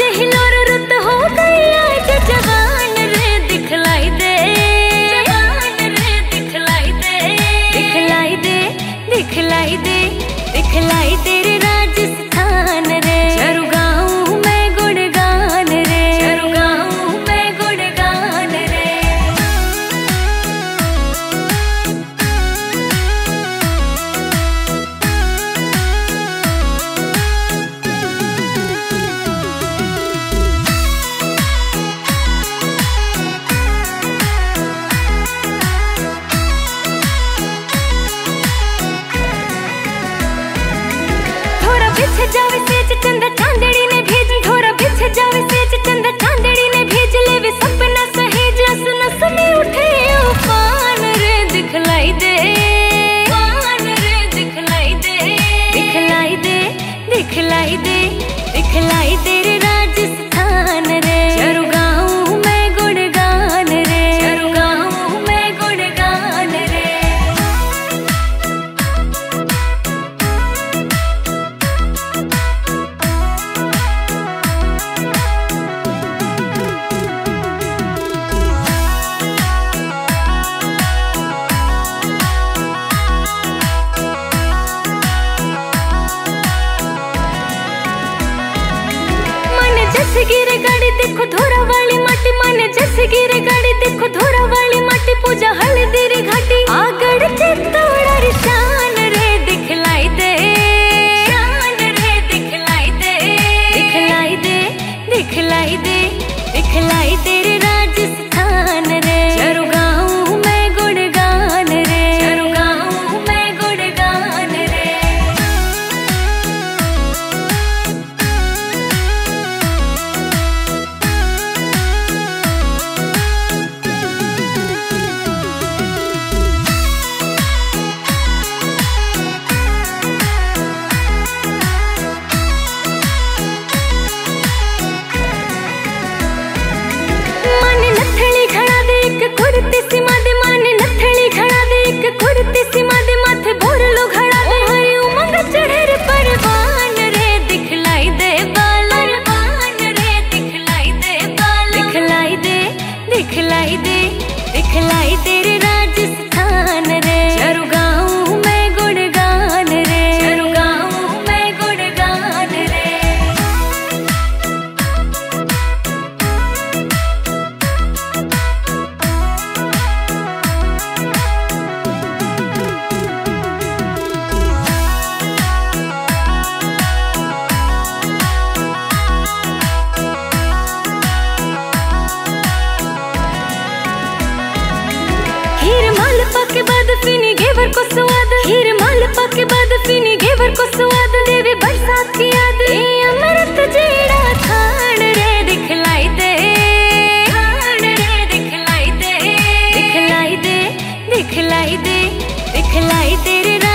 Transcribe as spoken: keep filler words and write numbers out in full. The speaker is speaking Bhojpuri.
हिलोर रुत हो गई आज जवान रे दिखलाई दे, जवान रे दिखलाई दे, दिखलाई दे, दिखलाई दे, दिखलाई तेरे राजस्थान रे। चरु गाऊं मैं गुणगान रे, चरु गाऊं मैं गुणगान रे। बिछ जावे सेज चंदा चांदड़ी ने भेज, थोड़ा बिछ जावे सेज चंदा चांदड़ी ने भेज, लेवे सपना सहेज नस नस में उठे उफान रे दिखलाई दे, उफान रे दिखलाई दे, दिखलाई दे, दिखलाई दे, दिखलाई तेरे राजस्थान रे। चरु गाऊं मैं गुणगान रे, चरु गाऊं मैं गुणगान रे। जैसे गिरे गाड़ी देखो धोरा वाली माटी, माने जैसे गिरे गाड़ी देखो धोरा वाली माटी, पूजा हल्दी घाटी आगड़ चित्तौड़ा री शान रे दिखलाई दे, शान रे दिखलाई दे, दिखलाई दे, दिखलाई दे, दिखलाई तेरे राजस्थान रे। चरु गाऊं मैं गुणगान रे, चरु गाऊं मैं गुणगान रे। कुर्ती सीमा दे माने नथड़ी घड़ा दे, एक कुर्ती सीमा दे माथे बोरलो घड़ा दे, हरी उमंग चढ़े रे परवान रे दिखलाई दे बाल, परवान रे दिखलाई दे बाल, दिखलाई दे, दिखलाई दे, दिखलाई तेरे राजस्थान रे। चरु गाऊं मैं गुणगान रे, चरु गाऊं मैं गुणगान रे। हीर मालपा के बाद फिनी घेवर को स्वाद, हीर मालपा के बाद फिनी घेवर को स्वाद, देवे बरसात की याद ए अमृत जेड़ा खान रे दिखलाई दे, खान रे दिखलाई दे, दिखलाई दे, दिखलाई दे, दिखलाई तेरे